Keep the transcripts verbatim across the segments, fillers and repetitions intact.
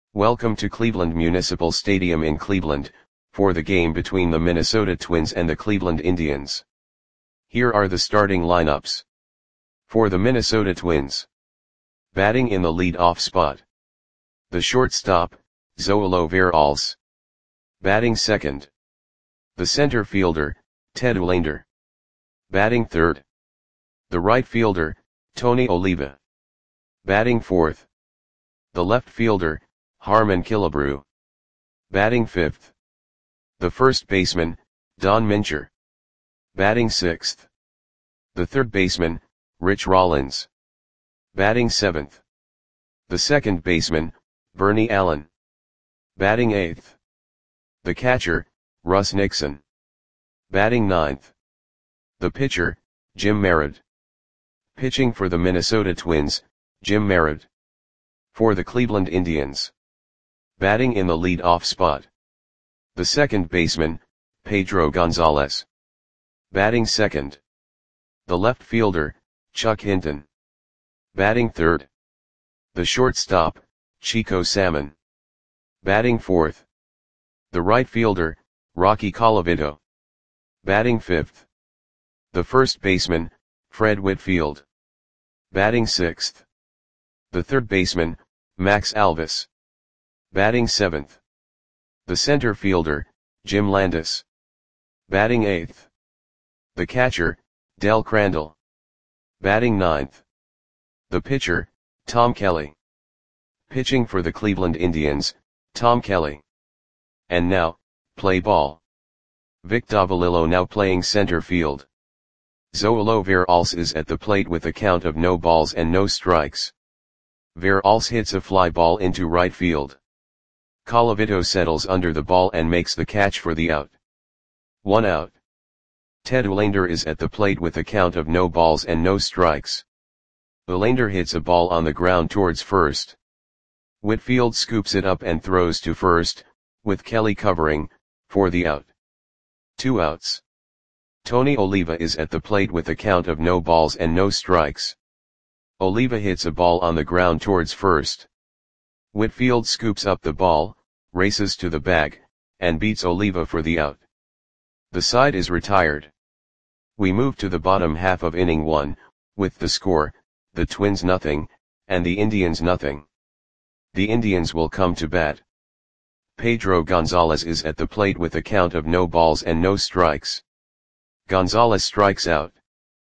Welcome to Cleveland Municipal Stadium in Cleveland, for the game between the Minnesota Twins and the Cleveland Indians. Here are the starting lineups. For the Minnesota Twins. Batting in the lead-off spot. The shortstop, Zoilo Veralce. Batting second. The center fielder, Ted Uhlaender. Batting third. The right fielder, Tony Oliva. Batting fourth. The left fielder, Harmon Killebrew. Batting fifth. The first baseman, Don Mincher. Batting sixth. The third baseman, Rich Rollins. Batting seventh. The second baseman, Bernie Allen. Batting eighth. The catcher, Russ Nixon. Batting ninth. The pitcher, Jim Merritt. Pitching for the Minnesota Twins, Jim Merritt. For the Cleveland Indians. Batting in the lead-off spot. The second baseman, Pedro Gonzalez. Batting second. The left fielder, Chuck Hinton. Batting third. The shortstop, Chico Salmon. Batting fourth. The right fielder, Rocky Colavito. Batting fifth. The first baseman, Fred Whitfield. Batting sixth. The third baseman, Max Alvis. Batting seventh. The center fielder, Jim Landis. Batting eighth. The catcher, Del Crandall. Batting ninth. The pitcher, Tom Kelly. Pitching for the Cleveland Indians, Tom Kelly. And now, play ball. Vic Davalillo now playing center field. Zoilo Veralce is at the plate with a count of no balls and no strikes. Veralce hits a fly ball into right field. Colavito settles under the ball and makes the catch for the out. One out. Ted Uhlaender is at the plate with a count of no balls and no strikes. Uhlaender hits a ball on the ground towards first. Whitfield scoops it up and throws to first, with Kelly covering, for the out. Two outs. Tony Oliva is at the plate with a count of no balls and no strikes. Oliva hits a ball on the ground towards first. Whitfield scoops up the ball, races to the bag, and beats Oliva for the out. The side is retired. We move to the bottom half of inning one, with the score, the Twins nothing, and the Indians nothing. The Indians will come to bat. Pedro Gonzalez is at the plate with a count of no balls and no strikes. Gonzalez strikes out.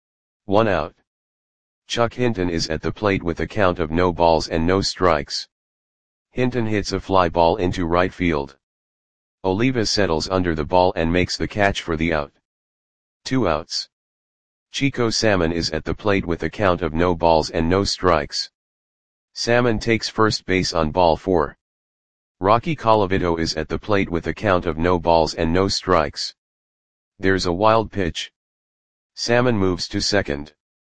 One out. Chuck Hinton is at the plate with a count of no balls and no strikes. Hinton hits a fly ball into right field. Oliva settles under the ball and makes the catch for the out. Two outs. Chico Salmon is at the plate with a count of no balls and no strikes. Salmon takes first base on ball four. Rocky Colavito is at the plate with a count of no balls and no strikes. There's a wild pitch. Salmon moves to second.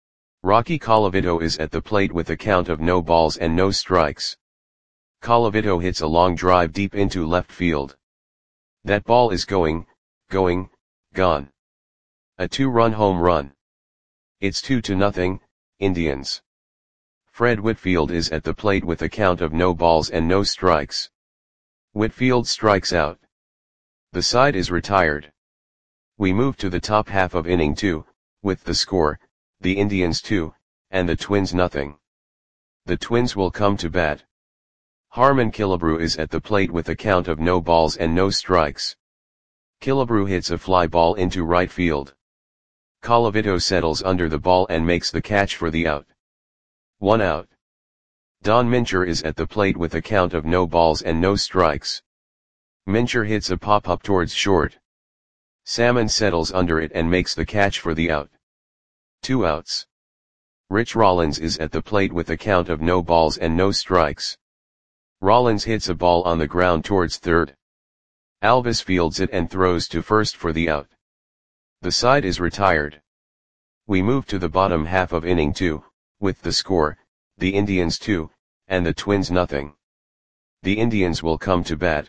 Rocky Colavito is at the plate with a count of no balls and no strikes. Colavito hits a long drive deep into left field. That ball is going, going, gone. A two-run home run. It's two to nothing, Indians. Fred Whitfield is at the plate with a count of no balls and no strikes. Whitfield strikes out. The side is retired. We move to the top half of inning two, with the score, the Indians two, and the Twins nothing. The Twins will come to bat. Harmon Killebrew is at the plate with a count of no balls and no strikes. Killebrew hits a fly ball into right field. Colavito settles under the ball and makes the catch for the out. One out. Don Mincher is at the plate with a count of no balls and no strikes. Mincher hits a pop-up towards short. Salmon settles under it and makes the catch for the out. Two outs. Rich Rollins is at the plate with a count of no balls and no strikes. Rollins hits a ball on the ground towards third. Alvis fields it and throws to first for the out. The side is retired. We move to the bottom half of inning two, with the score, the Indians two, and the Twins nothing. The Indians will come to bat.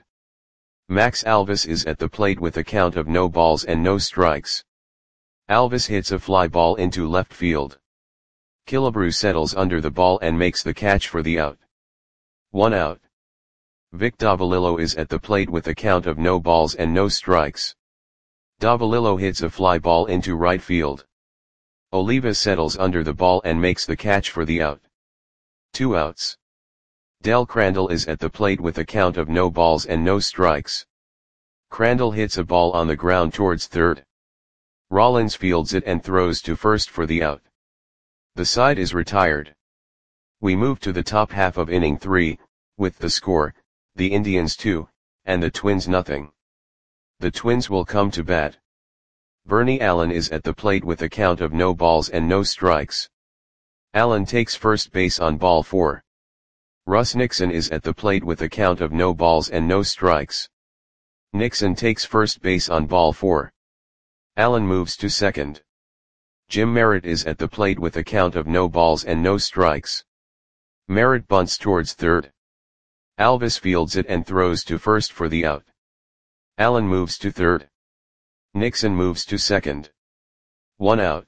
Max Alvis is at the plate with a count of no balls and no strikes. Alvis hits a fly ball into left field. Killebrew settles under the ball and makes the catch for the out. One out. Vic Davalillo is at the plate with a count of no balls and no strikes. Davalillo hits a fly ball into right field. Oliva settles under the ball and makes the catch for the out. Two outs. Del Crandall is at the plate with a count of no balls and no strikes. Crandall hits a ball on the ground towards third. Rollins fields it and throws to first for the out. The side is retired. We move to the top half of inning three, with the score, the Indians two, and the Twins nothing. The Twins will come to bat. Bernie Allen is at the plate with a count of no balls and no strikes. Allen takes first base on ball four. Russ Nixon is at the plate with a count of no balls and no strikes. Nixon takes first base on ball four. Allen moves to second. Jim Merritt is at the plate with a count of no balls and no strikes. Merritt bunts towards third. Alvis fields it and throws to first for the out. Allen moves to third. Nixon moves to second. One out.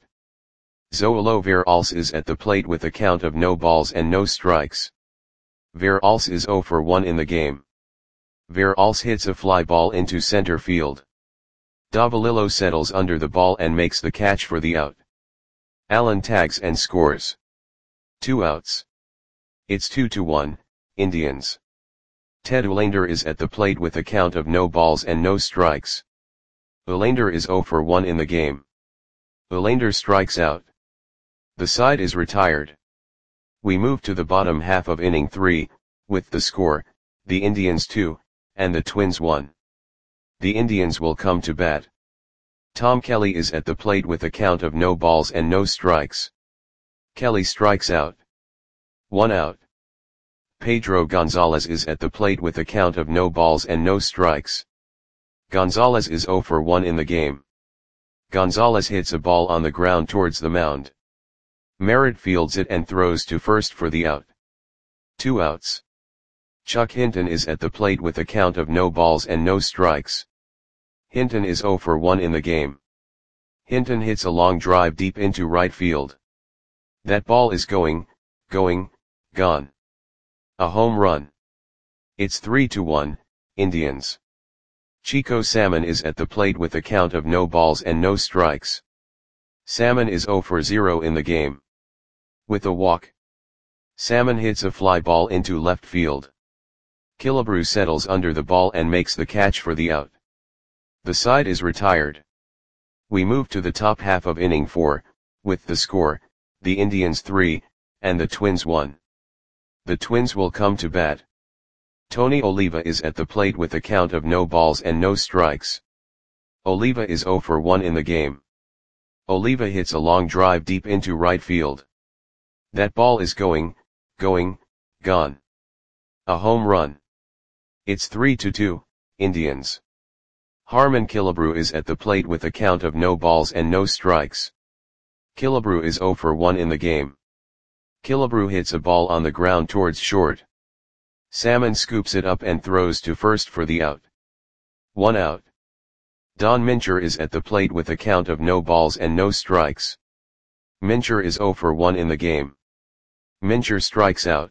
Zoilo Veralce is at the plate with a count of no balls and no strikes. Veralce is oh for one in the game. Veralce hits a fly ball into center field. Davalillo settles under the ball and makes the catch for the out. Allen tags and scores. Two outs. It's two to one, Indians. Ted Uhlaender is at the plate with a count of no balls and no strikes. Uhlaender is oh for one in the game. Uhlaender strikes out. The side is retired. We move to the bottom half of inning three, with the score, the Indians two, and the Twins one. The Indians will come to bat. Tom Kelly is at the plate with a count of no balls and no strikes. Kelly strikes out. One out. Pedro Gonzalez is at the plate with a count of no balls and no strikes. Gonzalez is oh for one in the game. Gonzalez hits a ball on the ground towards the mound. Merritt fields it and throws to first for the out. Two outs. Chuck Hinton is at the plate with a count of no balls and no strikes. Hinton is oh for one in the game. Hinton hits a long drive deep into right field. That ball is going, going, gone. A home run. It's three to one, Indians. Chico Salmon is at the plate with a count of no balls and no strikes. Salmon is oh for zero in the game. With a walk. Salmon hits a fly ball into left field. Killebrew settles under the ball and makes the catch for the out. The side is retired. We move to the top half of inning four, with the score, the Indians three, and the Twins one. The Twins will come to bat. Tony Oliva is at the plate with a count of no balls and no strikes. Oliva is oh for one in the game. Oliva hits a long drive deep into right field. That ball is going, going, gone. A home run. It's three to two, Indians. Harmon Killebrew is at the plate with a count of no balls and no strikes. Killebrew is oh for one in the game. Killebrew hits a ball on the ground towards short. Salmon scoops it up and throws to first for the out. One out. Don Mincher is at the plate with a count of no balls and no strikes. Mincher is oh for one in the game. Mincher strikes out.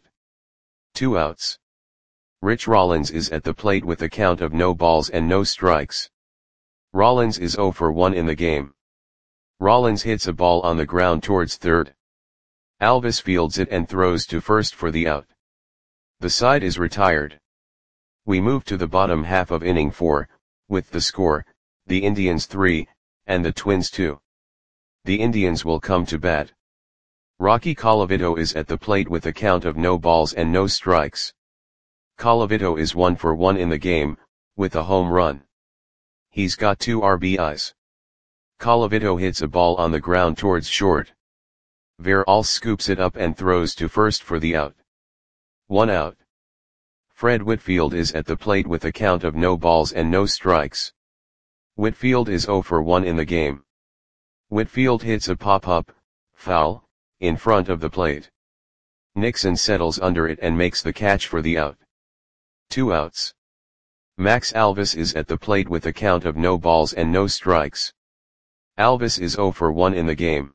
Two outs. Rich Rollins is at the plate with a count of no balls and no strikes. Rollins is oh for one in the game. Rollins hits a ball on the ground towards third. Alvis fields it and throws to first for the out. The side is retired. We move to the bottom half of inning four, with the score, the Indians three, and the Twins two. The Indians will come to bat. Rocky Colavito is at the plate with a count of no balls and no strikes. Colavito is one for one in the game, with a home run. He's got two R B Is. Colavito hits a ball on the ground towards short. Veralce scoops it up and throws to first for the out. One out. Fred Whitfield is at the plate with a count of no balls and no strikes. Whitfield is oh for one in the game. Whitfield hits a pop-up, foul, in front of the plate. Nixon settles under it and makes the catch for the out. Two outs. Max Alvis is at the plate with a count of no balls and no strikes. Alvis is oh for one in the game.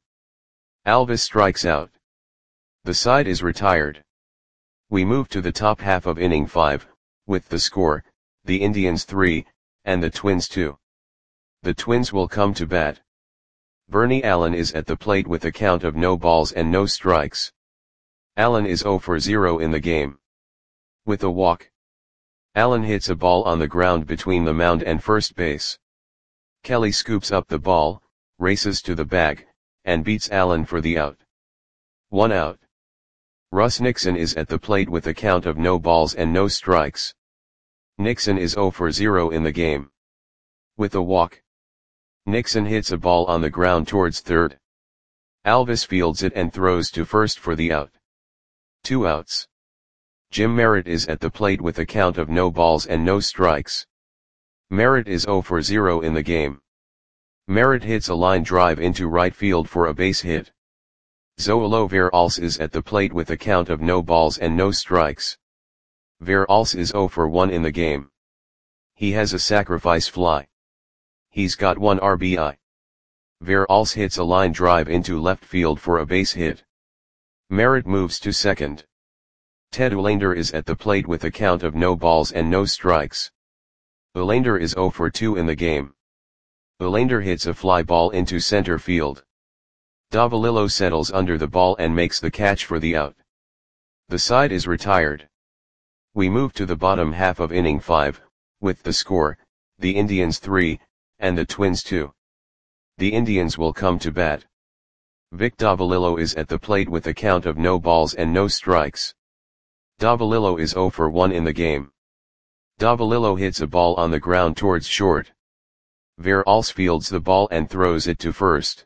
Alvis strikes out. The side is retired. We move to the top half of inning five, with the score, the Indians three, and the Twins two. The Twins will come to bat. Bernie Allen is at the plate with a count of no balls and no strikes. Allen is zero for zero in the game. With a walk. Allen hits a ball on the ground between the mound and first base. Kelly scoops up the ball, races to the bag, and beats Allen for the out. One out. Russ Nixon is at the plate with a count of no balls and no strikes. Nixon is zero for zero in the game. With a walk. Nixon hits a ball on the ground towards third. Alvis fields it and throws to first for the out. Two outs. Jim Merritt is at the plate with a count of no balls and no strikes. Merritt is zero for zero in the game. Merritt hits a line drive into right field for a base hit. Zoilo Veralce is at the plate with a count of no balls and no strikes. Veralce is zero for one in the game. He has a sacrifice fly. He's got one R B I. Veralce hits a line drive into left field for a base hit. Merritt moves to second. Ted Olander is at the plate with a count of no balls and no strikes. Olander is zero for two in the game. Olander hits a fly ball into center field. Davalillo settles under the ball and makes the catch for the out. The side is retired. We move to the bottom half of inning five, with the score, the Indians three, and the Twins two. The Indians will come to bat. Vic Davalillo is at the plate with a count of no balls and no strikes. Davalillo is zero for one in the game. Davalillo hits a ball on the ground towards short. Veralce fields the ball and throws it to first.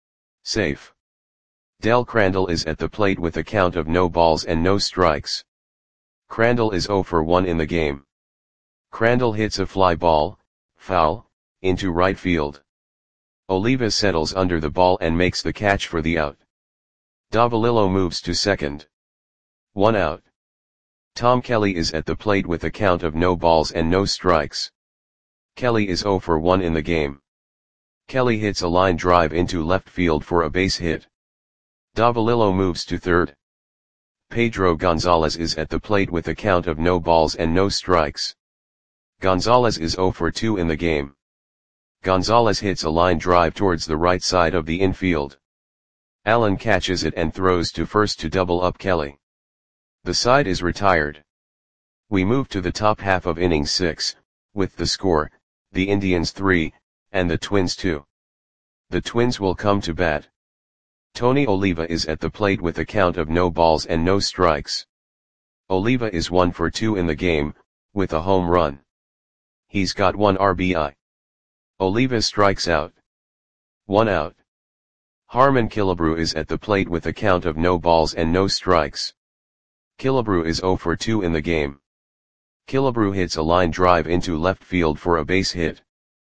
Safe. Del Crandall is at the plate with a count of no balls and no strikes. Crandall is zero for one in the game. Crandall hits a fly ball, foul, into right field. Oliva settles under the ball and makes the catch for the out. Davalillo moves to second. One out. Tom Kelly is at the plate with a count of no balls and no strikes. Kelly is zero for one in the game. Kelly hits a line drive into left field for a base hit. Davalillo moves to third. Pedro Gonzalez is at the plate with a count of no balls and no strikes. Gonzalez is zero for two in the game. Gonzalez hits a line drive towards the right side of the infield. Allen catches it and throws to first to double up Kelly. The side is retired. We move to the top half of inning six, with the score, the Indians three, and the Twins two. The Twins will come to bat. Tony Oliva is at the plate with a count of no balls and no strikes. Oliva is one for two in the game, with a home run. He's got one R B I. Oliva strikes out. One out. Harmon Killebrew is at the plate with a count of no balls and no strikes. Killebrew is zero for two in the game. Killebrew hits a line drive into left field for a base hit.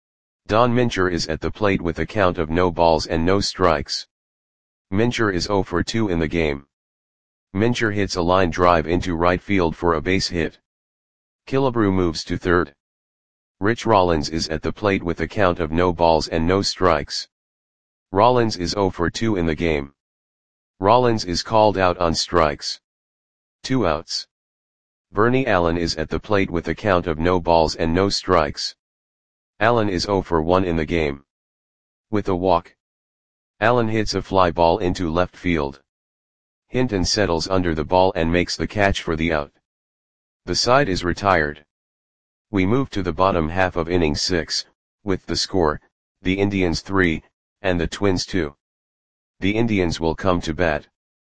Don Mincher is at the plate with a count of no balls and no strikes. Mincher is zero for two in the game. Mincher hits a line drive into right field for a base hit. Killebrew moves to third. Rich Rollins is at the plate with a count of no balls and no strikes. Rollins is zero for two in the game. Rollins is called out on strikes. Two outs. Bernie Allen is at the plate with a count of no balls and no strikes. Allen is zero for one in the game. With a walk. Allen hits a fly ball into left field. Hinton settles under the ball and makes the catch for the out. The side is retired. We move to the bottom half of inning six, with the score, the Indians three, and the Twins two. The Indians will come to bat.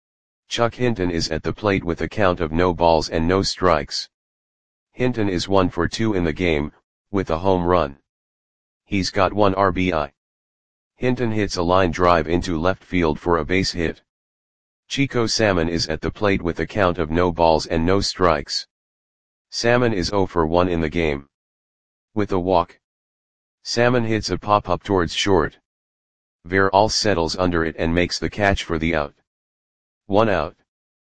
Chuck Hinton is at the plate with a count of no balls and no strikes. Hinton is one for two in the game, with a home run. He's got one R B I. Hinton hits a line drive into left field for a base hit. Chico Salmon is at the plate with a count of no balls and no strikes. Salmon is zero for one in the game. With a walk. Salmon hits a pop-up towards short. Veralce settles under it and makes the catch for the out. One out.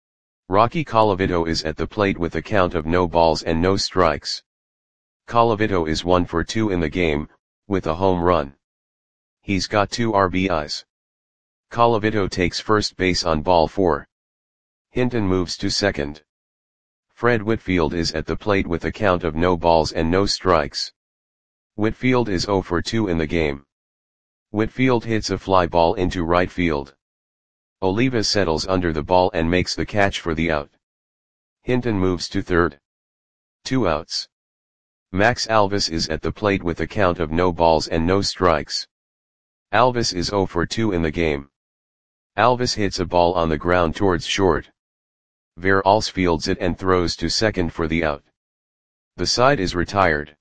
Rocky Colavito is at the plate with a count of no balls and no strikes. Colavito is one for two in the game, with a home run. He's got two R B Is. Colavito takes first base on ball four. Hinton moves to second. Fred Whitfield is at the plate with a count of no balls and no strikes. Whitfield is zero for two in the game. Whitfield hits a fly ball into right field. Oliva settles under the ball and makes the catch for the out. Hinton moves to third. Two outs. Max Alvis is at the plate with a count of no balls and no strikes. Alvis is zero for two in the game. Alvis hits a ball on the ground towards short. Veralls fields it and throws to second for the out. The side is retired.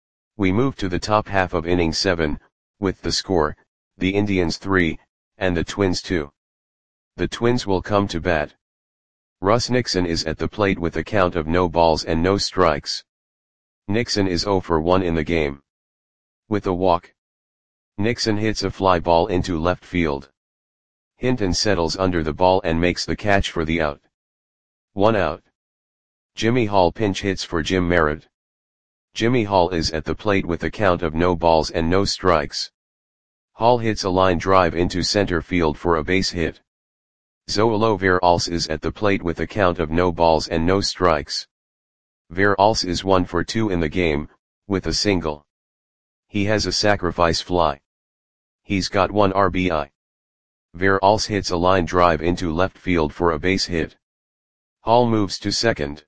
We move to the top half of inning seven, with the score, the Indians three, and the Twins two. The Twins will come to bat. Russ Nixon is at the plate with a count of no balls and no strikes. Nixon is zero for one in the game. With a walk, Nixon hits a fly ball into left field. Hinton settles under the ball and makes the catch for the out. One out. Jimmy Hall pinch hits for Jim Merritt. Jimmy Hall is at the plate with a count of no balls and no strikes. Hall hits a line drive into center field for a base hit. Zoilo Veralls is at the plate with a count of no balls and no strikes. Veralls is one for two in the game, with a single. He has a sacrifice fly. He's got one R B I. Veralls hits a line drive into left field for a base hit. Hall moves to second.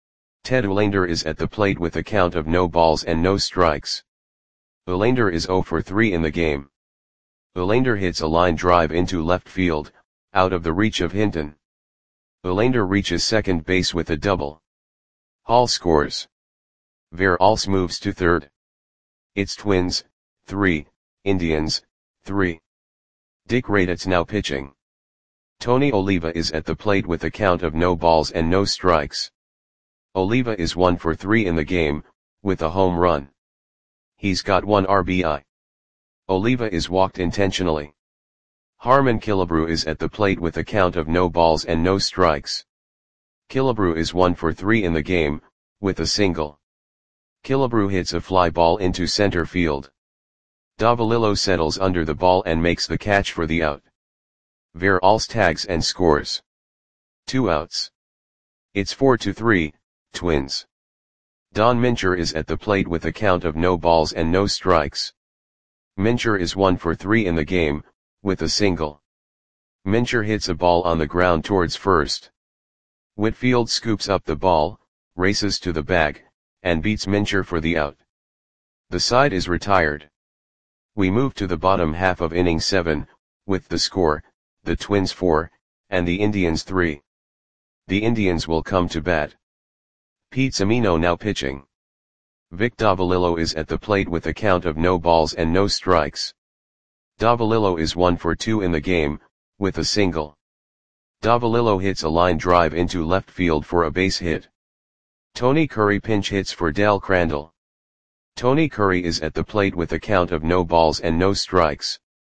Ted Olander is at the plate with a count of no balls and no strikes. Olander is zero for three in the game. Olander hits a line drive into left field, out of the reach of Hinton. Olander reaches second base with a double. Hall scores. Veralls moves to third. It's Twins, three, Indians, three. Dick Raditz now pitching. Tony Oliva is at the plate with a count of no balls and no strikes. Oliva is one for three in the game, with a home run. He's got one R B I. Oliva is walked intentionally. Harmon Killebrew is at the plate with a count of no balls and no strikes. Killebrew is one for three in the game, with a single. Killebrew hits a fly ball into center field. Davalillo settles under the ball and makes the catch for the out. Veralls tags and scores. Two outs. It's four to three, Twins. Don Mincher is at the plate with a count of no balls and no strikes. Mincher is one for three in the game, with a single. Mincher hits a ball on the ground towards first. Whitfield scoops up the ball, races to the bag, and beats Mincher for the out. The side is retired. We move to the bottom half of inning seven, with the score, the Twins four, and the Indians three. The Indians will come to bat. Pete Semino now pitching. Vic Davalillo is at the plate with a count of no balls and no strikes. Davalillo is one for two in the game, with a single. Davalillo hits a line drive into left field for a base hit. Tony Curry pinch hits for Dal Crandall. Tony Curry is at the plate with a count of no balls and no strikes.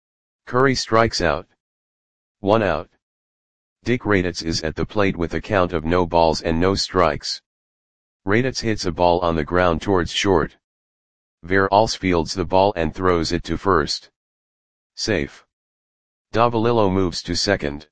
Curry strikes out. One out. Dick Raditz is at the plate with a count of no balls and no strikes. Raditz hits a ball on the ground towards short. Veralls fields the ball and throws it to first. Safe. Davalillo moves to second.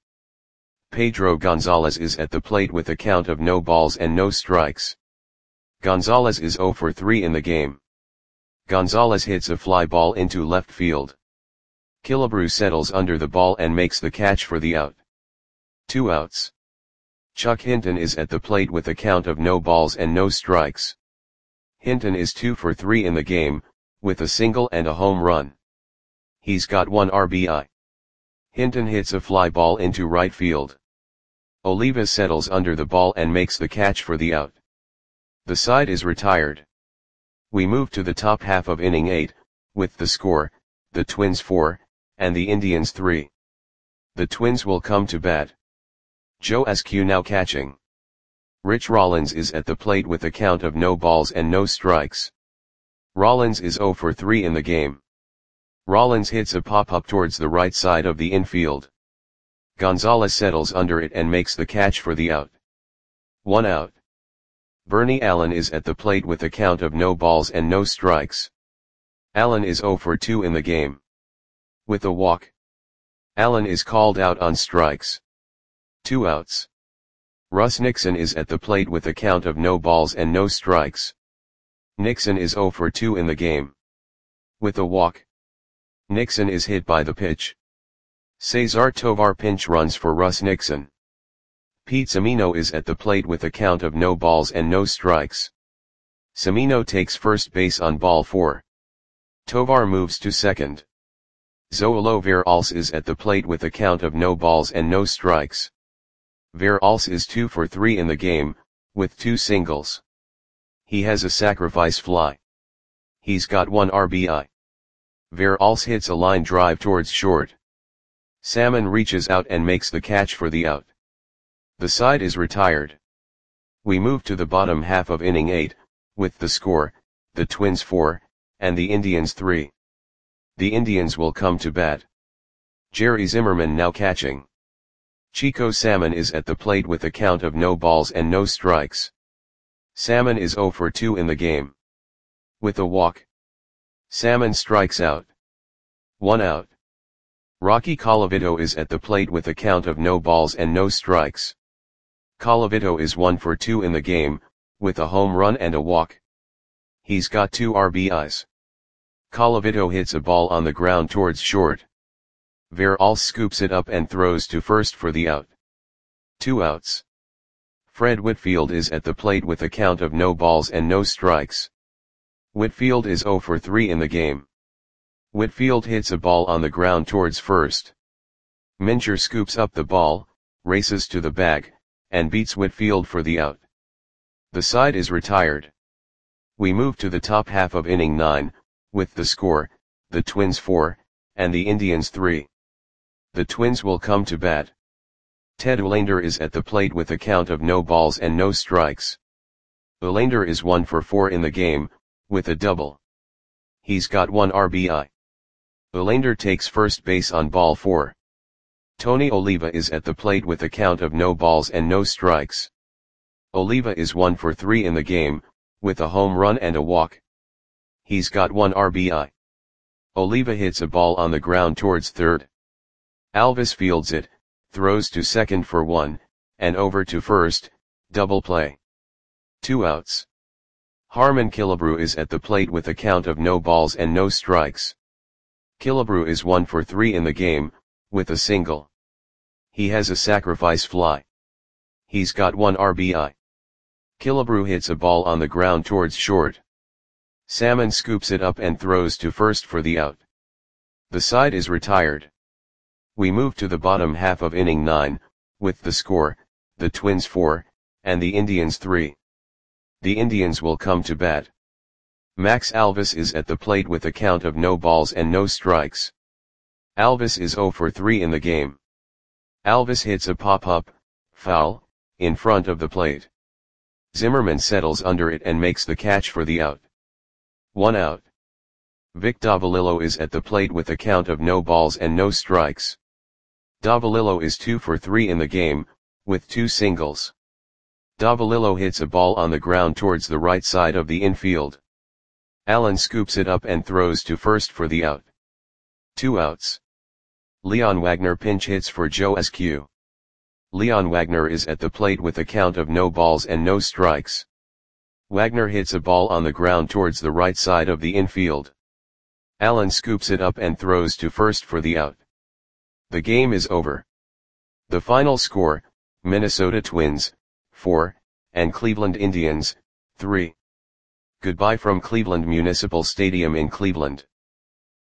Pedro Gonzalez is at the plate with a count of no balls and no strikes. Gonzalez is zero for three in the game. Gonzalez hits a fly ball into left field. Killebrew settles under the ball and makes the catch for the out. Two outs. Chuck Hinton is at the plate with a count of no balls and no strikes. Hinton is two for three in the game, with a single and a home run. He's got one R B I. Hinton hits a fly ball into right field. Oliva settles under the ball and makes the catch for the out. The side is retired. We move to the top half of inning eight, with the score, the Twins four, and the Indians three. The Twins will come to bat. Joe Askew now catching. Rich Rollins is at the plate with a count of no balls and no strikes. Rollins is zero for three in the game. Rollins hits a pop-up towards the right side of the infield. Gonzalez settles under it and makes the catch for the out. One out. Bernie Allen is at the plate with a count of no balls and no strikes. Allen is zero for two in the game. With a walk, Allen is called out on strikes. Two outs. Russ Nixon is at the plate with a count of no balls and no strikes. Nixon is zero for two in the game. With a walk. Nixon is hit by the pitch. Cesar Tovar pinch runs for Russ Nixon. Pete Semino is at the plate with a count of no balls and no strikes. Semino takes first base on ball four. Tovar moves to second. Zoilo Veralce is at the plate with a count of no balls and no strikes. Veralce is two for three in the game, with two singles. He has a sacrifice fly. He's got one R B I. Veralce hits a line drive towards short. Salmon reaches out and makes the catch for the out. The side is retired. We move to the bottom half of inning eight, with the score, the Twins four, and the Indians three. The Indians will come to bat. Jerry Zimmerman now catching. Chico Salmon is at the plate with a count of no balls and no strikes. Salmon is zero for two in the game. With a walk. Salmon strikes out. One out. Rocky Colavito is at the plate with a count of no balls and no strikes. Colavito is one for two in the game, with a home run and a walk. He's got two R B Is. Colavito hits a ball on the ground towards short. Veralce scoops it up and throws to first for the out. Two outs. Fred Whitfield is at the plate with a count of no balls and no strikes. Whitfield is zero for three in the game. Whitfield hits a ball on the ground towards first. Mincher scoops up the ball, races to the bag, and beats Whitfield for the out. The side is retired. We move to the top half of inning nine, with the score, the Twins four, and the Indians three. The Twins will come to bat. Ted Uhlaender is at the plate with a count of no balls and no strikes. Uhlaender is one for four in the game, with a double. He's got one R B I. Uhlaender takes first base on ball four. Tony Oliva is at the plate with a count of no balls and no strikes. Oliva is one for three in the game, with a home run and a walk. He's got one R B I. Oliva hits a ball on the ground towards third. Alvis fields it, throws to second for one, and over to first, double play. Two outs. Harmon Killebrew is at the plate with a count of no balls and no strikes. Killebrew is one for three in the game, with a single. He has a sacrifice fly. He's got one R B I. Killebrew hits a ball on the ground towards short. Salmon scoops it up and throws to first for the out. The side is retired. We move to the bottom half of inning nine, with the score, the Twins four, and the Indians three. The Indians will come to bat. Max Alvis is at the plate with a count of no balls and no strikes. Alvis is zero for three in the game. Alvis hits a pop-up, foul, in front of the plate. Zimmerman settles under it and makes the catch for the out. One out. Vic Davalillo is at the plate with a count of no balls and no strikes. Davalillo is two for three in the game, with two singles. Davalillo hits a ball on the ground towards the right side of the infield. Allen scoops it up and throws to first for the out. Two outs. Leon Wagner pinch hits for Joe Eskew. Leon Wagner is at the plate with a count of no balls and no strikes. Wagner hits a ball on the ground towards the right side of the infield. Allen scoops it up and throws to first for the out. The game is over. The final score, Minnesota Twins, four, and Cleveland Indians, three. Goodbye from Cleveland Municipal Stadium in Cleveland.